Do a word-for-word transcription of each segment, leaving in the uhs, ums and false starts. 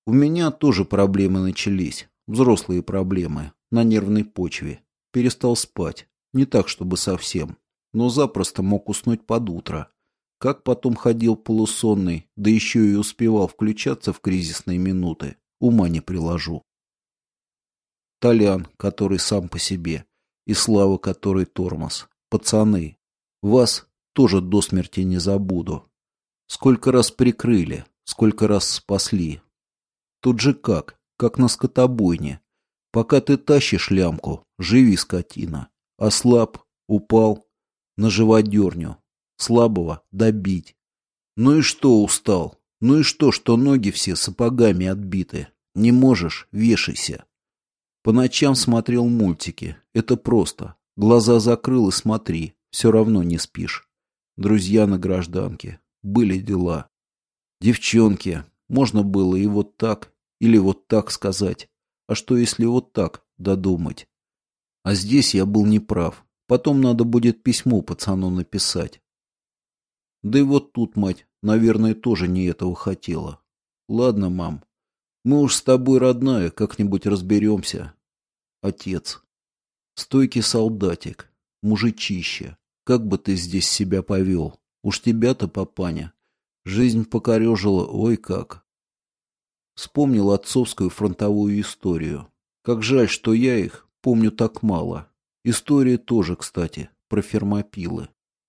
У меня тоже проблемы начались. Взрослые проблемы. На нервной почве. Перестал спать. Не так, чтобы совсем. Но запросто мог уснуть под утро. Как потом ходил полусонный, да еще и успевал включаться в кризисные минуты, ума не приложу. Толян, который сам по себе, и Слава, который тормоз. Пацаны, вас тоже до смерти не забуду. Сколько раз прикрыли, сколько раз спасли. Тут же как, как на скотобойне. Пока ты тащишь лямку, живи, скотина. Ослаб, упал, на живодерню. Слабого добить. Ну и что устал? Ну и что, что ноги все сапогами отбиты? Не можешь, вешайся. По ночам смотрел мультики. Это просто. Глаза закрыл и смотри. Все равно не спишь. Друзья на гражданке. Были дела. Девчонки. Можно было и вот так, или вот так сказать. А что если вот так додумать? А здесь я был неправ. Потом надо будет письмо пацану написать. Да и вот тут мать, наверное, тоже не этого хотела. Ладно, мам, мы уж с тобой, родная, как-нибудь разберемся. Отец. Стойкий солдатик. Мужичище. Как бы ты здесь себя повел? Уж тебя-то, папаня. Жизнь покорежила, ой как. Вспомнил отцовскую фронтовую историю. Как жаль, что я их помню так мало. История тоже, кстати, про фермопилы.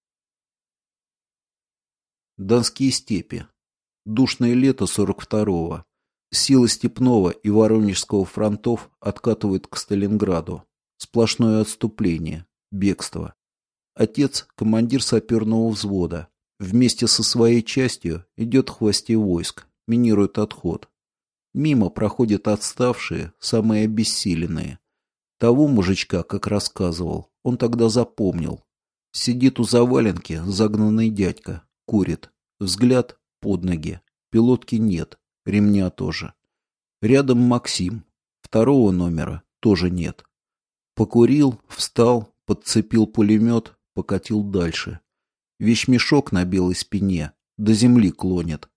Донские степи. Душное лето сорок второго. Силы Степного и Воронежского фронтов откатывают к Сталинграду. Сплошное отступление. Бегство. Отец, командир саперного взвода, вместе со своей частью идет в хвосте войск, минирует отход. Мимо проходят отставшие, самые обессиленные. Того мужичка, как рассказывал, он тогда запомнил. Сидит у заваленки загнанный дядька. Курит. Взгляд под ноги. Пилотки нет. Ремня тоже. Рядом Максим. Второго номера тоже нет. Покурил, встал, подцепил пулемет, покатил дальше. Вещмешок на белой спине. До земли клонит.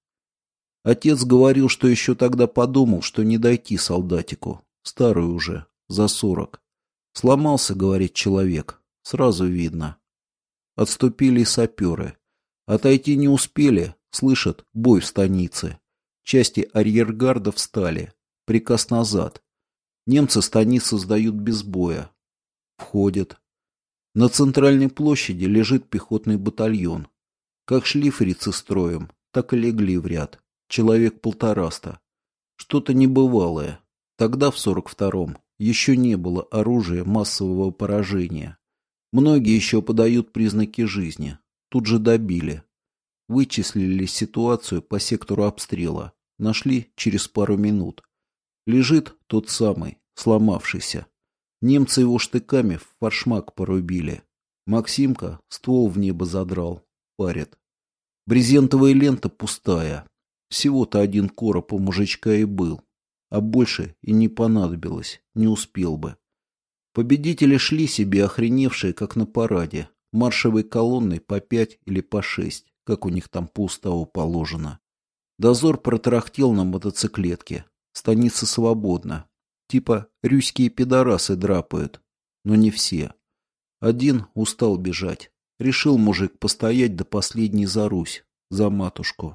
Отец говорил, что еще тогда подумал, что не дойти солдатику. Старый уже. За сорок. Сломался, говорит человек. Сразу видно. Отступили саперы. Отойти не успели, слышат, бой в станице. Части арьергарда встали. Приказ назад. Немцы станицу сдают без боя. Входят. На центральной площади лежит пехотный батальон. Как шли фрицы строем, так и легли в ряд. Человек полтораста. Что-то небывалое. Тогда, в сорок втором, еще не было оружия массового поражения. Многие еще подают признаки жизни. Тут же добили. Вычислили ситуацию по сектору обстрела. Нашли через пару минут. Лежит тот самый, сломавшийся. Немцы его штыками в форшмак порубили. Максимка ствол в небо задрал. Парит. Брезентовая лента пустая. Всего-то один короб у мужичка и был. А больше и не понадобилось. Не успел бы. Победители шли себе охреневшие, как на параде. Маршевой колонной по пять или по шесть, как у них там по уставу положено. Дозор протарахтел на мотоциклетке. Станица свободна. Типа рюськие пидорасы драпают. Но не все. Один устал бежать. Решил мужик постоять до последней за Русь, за матушку.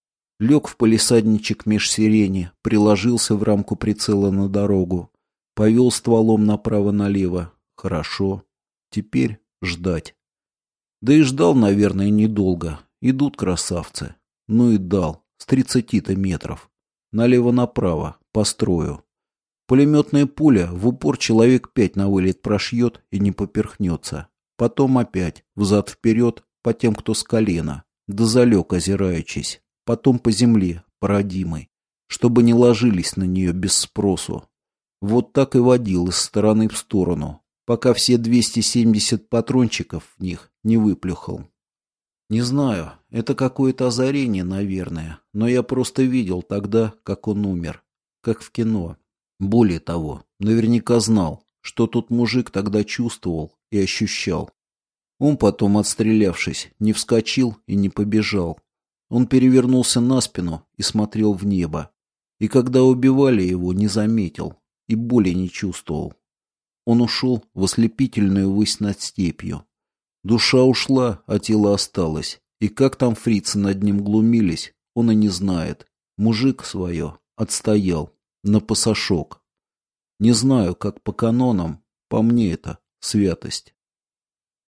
Лег в палисадничек меж сирени, приложился в рамку прицела на дорогу. Повел стволом направо-налево. Хорошо. Теперь ждать. Да и ждал, наверное, недолго. Идут красавцы. Ну и дал. С тридцати-то метров. Налево-направо. По строю. Пулеметная пуля в упор человек пять на вылет прошьет и не поперхнется. Потом опять. Взад-вперед. По тем, кто с колена. Да залег, озираючись. Потом по земле. По родимой. Чтобы не ложились на нее без спросу. Вот так и водил из стороны в сторону. Пока все двести семьдесят патрончиков в них не выплюхал. Не знаю, это какое-то озарение, наверное, но я просто видел тогда, как он умер, как в кино. Более того, наверняка знал, что тот мужик тогда чувствовал и ощущал. Он потом, отстрелявшись, не вскочил и не побежал. Он перевернулся на спину и смотрел в небо. И когда убивали его, не заметил и боли не чувствовал. Он ушел в ослепительную высь над степью. Душа ушла, а тело осталось. И как там фрицы над ним глумились, он и не знает. Мужик свое отстоял, на пасашок. Не знаю, как по канонам, по мне это святость.